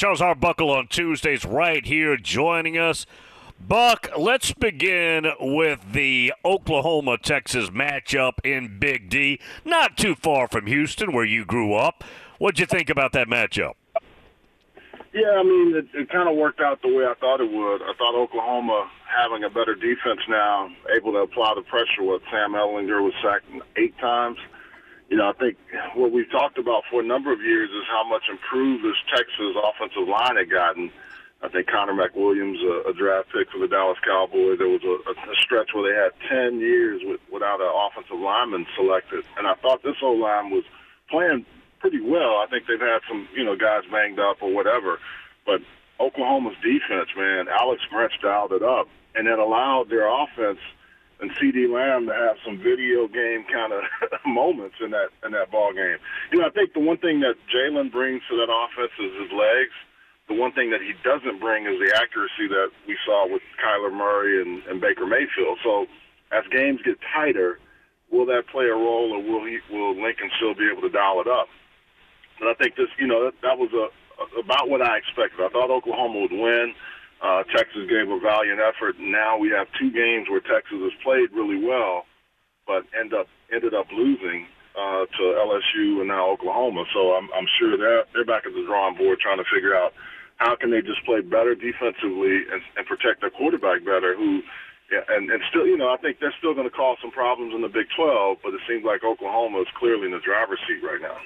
Charles Arbuckle on Tuesdays right here joining us. Buck, let's begin with the Oklahoma-Texas matchup in Big D. Not too far from Houston, where you grew up. What'd you think about that matchup? Yeah, I mean, it kind of worked out the way I thought it would. I thought Oklahoma, having a better defense now, able to apply the pressure with Sam Ehlinger was sacked 8 times. You know, I think what we've talked about for a number of years is how much improved this Texas offensive line had gotten. I think Connor McWilliams, a draft pick for the Dallas Cowboys, there was a stretch where they had 10 years without an offensive lineman selected. And I thought this O-line was playing pretty well. I think they've had some, guys banged up or whatever. But Oklahoma's defense, man, Alex Grinch dialed it up. And it allowed their offense and CeeDee Lamb to have some video game kind of moments in that ball game. I think the one thing that Jalen brings to that offense is his legs. The one thing that he doesn't bring is the accuracy that we saw with Kyler Murray and Baker Mayfield. So as games get tighter, will that play a role, or will Lincoln still be able to dial it up? But I think this, that was about what I expected. I thought Oklahoma would win. Texas gave a valiant effort. Now we have 2 games where Texas has played really well, but ended up losing to LSU and now Oklahoma. So I'm sure they're back at the drawing board trying to figure out how can they just play better defensively and protect their quarterback better, and still, I think they're still going to cause some problems in the Big 12, but it seems like Oklahoma is clearly in the driver's seat right now.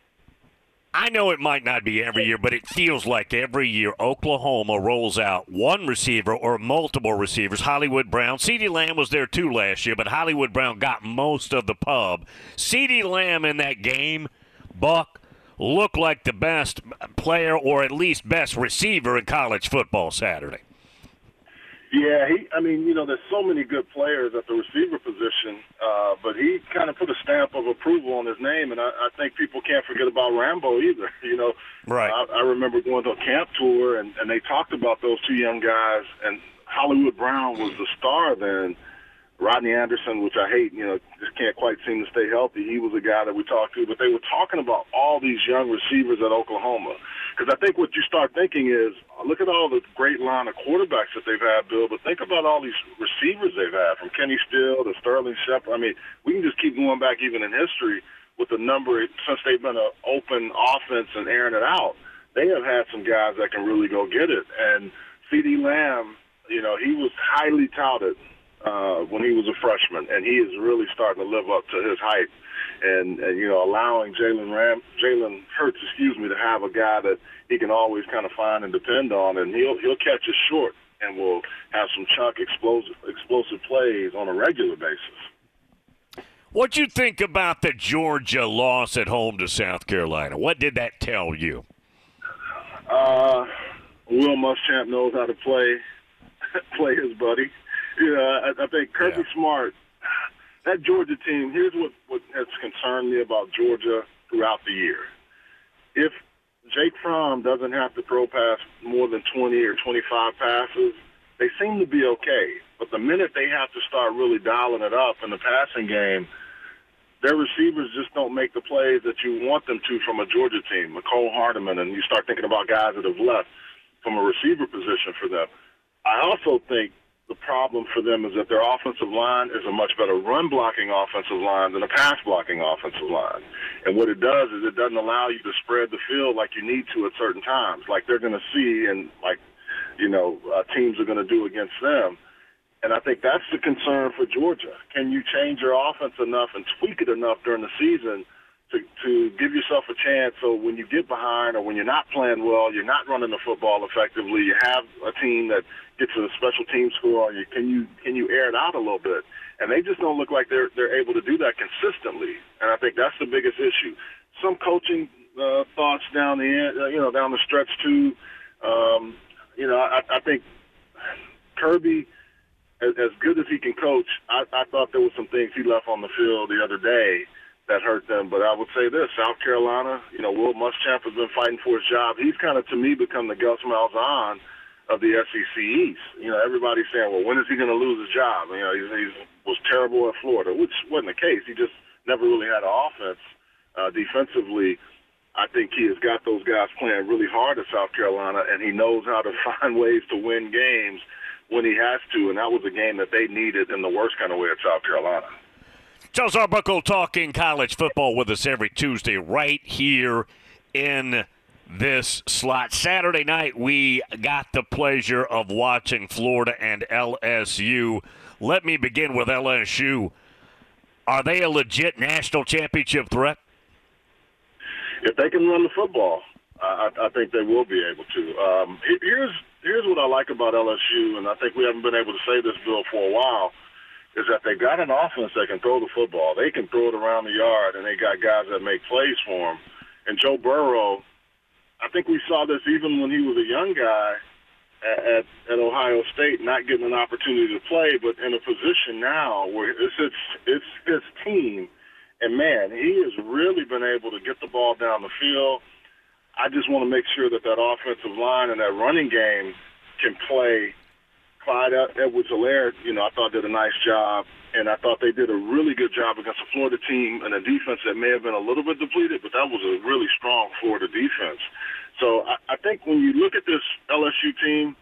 I know it might not be every year, but it feels like every year Oklahoma rolls out one receiver or multiple receivers. Hollywood Brown. CeeDee Lamb was there too last year, but Hollywood Brown got most of the pub. CeeDee Lamb in that game, Buck, looked like the best player or at least best receiver in college football Saturday. Yeah, there's so many good players at the receiver position, but he kind of put a stamp of approval on his name, and I think people can't forget about Rambo either. Right. I remember going to a camp tour, and they talked about those 2 young guys, and Hollywood Brown was the star then. Rodney Anderson, which I hate, just can't quite seem to stay healthy. He was a guy that we talked to, but they were talking about all these young receivers at Oklahoma. Because I think what you start thinking is, look at all the great line of quarterbacks that they've had, Bill, but think about all these receivers they've had, from Kenny Steele to Sterling Shepard. I mean, we can just keep going back even in history with the number, since they've been an open offense and airing it out. They have had some guys that can really go get it. And CeeDee Lamb, he was highly touted when he was a freshman, and he is really starting to live up to his hype. And allowing Jalen Hurts, to have a guy that he can always kind of find and depend on, and he'll catch us short and will have some chunk explosive plays on a regular basis. What'd you think about the Georgia loss at home to South Carolina? What did that tell you? Will Muschamp knows how to play his buddy. I think Kirby Smart, that Georgia team, here's what has concerned me about Georgia throughout the year. If Jake Fromm doesn't have to throw past more than 20 or 25 passes, they seem to be okay. But the minute they have to start really dialing it up in the passing game, their receivers just don't make the plays that you want them to from a Georgia team. Mecole Hardman, and you start thinking about guys that have left from a receiver position for them. I also think the problem for them is that their offensive line is a much better run-blocking offensive line than a pass-blocking offensive line. And what it does is it doesn't allow you to spread the field like you need to at certain times, like they're going to see and teams are going to do against them. And I think that's the concern for Georgia. Can you change your offense enough and tweak it enough during the season to give yourself a chance so when you get behind or when you're not playing well, you're not running the football effectively, you have a team that gets a special team score on you, can you air it out a little bit? And they just don't look like they're able to do that consistently. And I think that's the biggest issue. Some coaching thoughts down the end, down the stretch too. I think Kirby, as good as he can coach, I thought there were some things he left on the field the other day that hurt them. But I would say this, South Carolina, Will Muschamp has been fighting for his job. He's kind of, to me, become the Gus Malzahn of the SEC East. Everybody's saying, well, when is he going to lose his job? He was terrible at Florida, which wasn't the case. He just never really had an offense defensively. I think he has got those guys playing really hard at South Carolina, and he knows how to find ways to win games when he has to, and that was a game that they needed in the worst kind of way at South Carolina. Charles Arbuckle talking college football with us every Tuesday right here in this slot. Saturday night, we got the pleasure of watching Florida and LSU. Let me begin with LSU. Are they a legit national championship threat? If they can run the football, I think they will be able to. Here's what I like about LSU, and I think we haven't been able to say this, Bill, for a while, is that they've got an offense that can throw the football. They can throw it around the yard, and they got guys that make plays for them. And Joe Burrow, I think we saw this even when he was a young guy at Ohio State, not getting an opportunity to play, but in a position now where it's his team. And, man, he has really been able to get the ball down the field. I just want to make sure that offensive line and that running game can play. Clyde Edwards-Helaire, I thought did a nice job, and I thought they did a really good job against a Florida team and a defense that may have been a little bit depleted, but that was a really strong Florida defense. So I think when you look at this LSU team,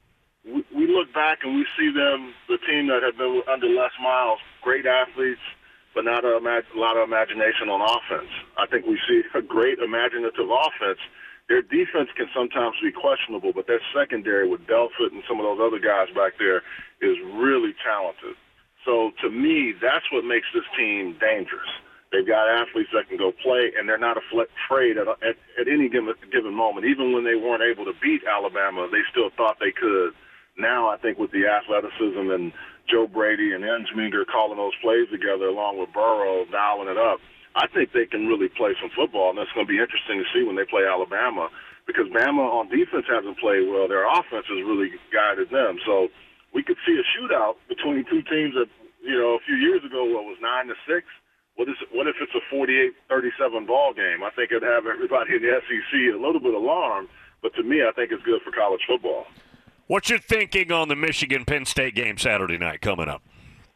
we look back and we see them, the team that had been under Les Miles, great athletes, but not a lot of imagination on offense. I think we see a great imaginative offense. Their defense can sometimes be questionable, but their secondary with Delpit and some of those other guys back there is really talented. So to me, that's what makes this team dangerous. They've got athletes that can go play, and they're not afraid at any given moment. Even when they weren't able to beat Alabama, they still thought they could. Now I think with the athleticism and Joe Brady and Ensminger calling those plays together along with Burrow dialing it up, I think they can really play some football, and that's going to be interesting to see when they play Alabama, because Bama on defense hasn't played well. Their offense has really guided them. So we could see a shootout between two teams that, a few years ago, was 9-6. What if it's a 48-37 ball game? I think it'd have everybody in the SEC a little bit alarmed, but to me, I think it's good for college football. What's your thinking on the Michigan-Penn State game Saturday night coming up?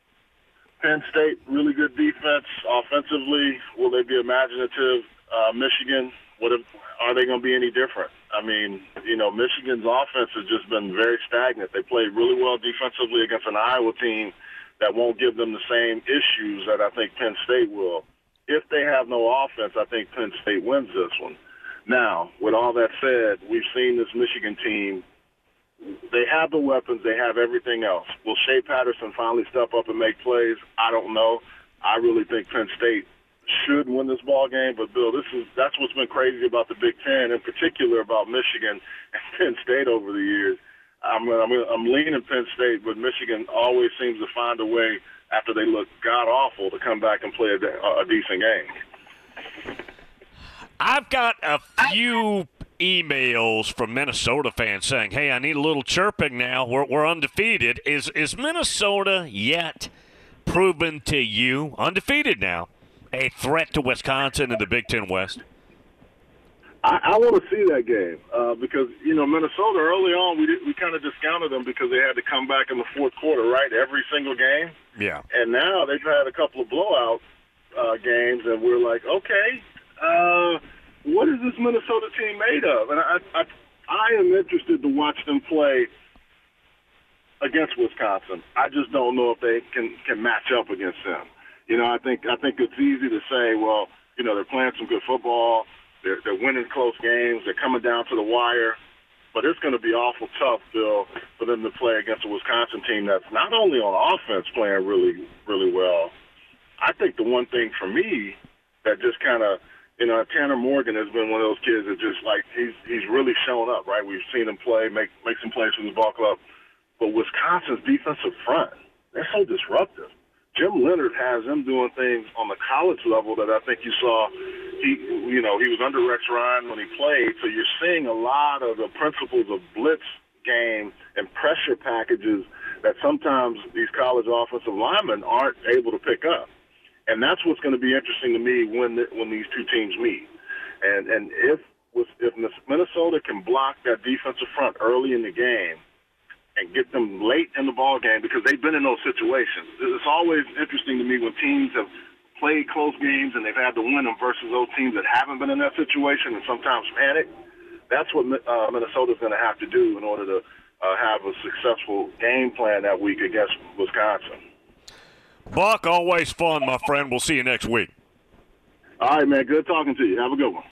Penn State, really good defense. Offensively, will they be imaginative? Michigan, are they going to be any different? I mean, Michigan's offense has just been very stagnant. They played really well defensively against an Iowa team that won't give them the same issues that I think Penn State will. If they have no offense, I think Penn State wins this one. Now, with all that said, we've seen this Michigan team. They have the weapons. They have everything else. Will Shea Patterson finally step up and make plays? I don't know. I really think Penn State should win this ball game. But, Bill, that's what's been crazy about the Big Ten, in particular about Michigan and Penn State over the years. I'm leaning Penn State, but Michigan always seems to find a way after they look god-awful to come back and play a decent game. I've got a few emails from Minnesota fans saying, hey, I need a little chirping now. We're undefeated. Is Minnesota yet proven to you, undefeated now, a threat to Wisconsin in the Big Ten West? I want to see that game because, Minnesota early on, we kind of discounted them because they had to come back in the fourth quarter, right, every single game. Yeah. And now they've had a couple of blowout games, and we're like, okay, what is this Minnesota team made of? And I am interested to watch them play against Wisconsin. I just don't know if they can match up against them. I think it's easy to say, well, they're playing some good football. They're winning close games. They're coming down to the wire. But it's going to be awful tough, Bill, for them to play against a Wisconsin team that's not only on offense playing really, really well. I think the one thing for me that just kind of, Tanner Morgan has been one of those kids that just like he's really shown up, right? We've seen him play, make some plays for the ball club. But Wisconsin's defensive front, they're so disruptive. Jim Leonard has them doing things on the college level that I think you saw. He was under Rex Ryan when he played, so you're seeing a lot of the principles of blitz game and pressure packages that sometimes these college offensive linemen aren't able to pick up. And that's what's going to be interesting to me when these two teams meet. And if Minnesota can block that defensive front early in the game and get them late in the ball game, because they've been in those situations. It's always interesting to me when teams have played close games and they've had to win them versus those teams that haven't been in that situation and sometimes panic. That's what Minnesota's going to have to do in order to have a successful game plan that week against Wisconsin. Buck, always fun, my friend. We'll see you next week. All right, man. Good talking to you. Have a good one.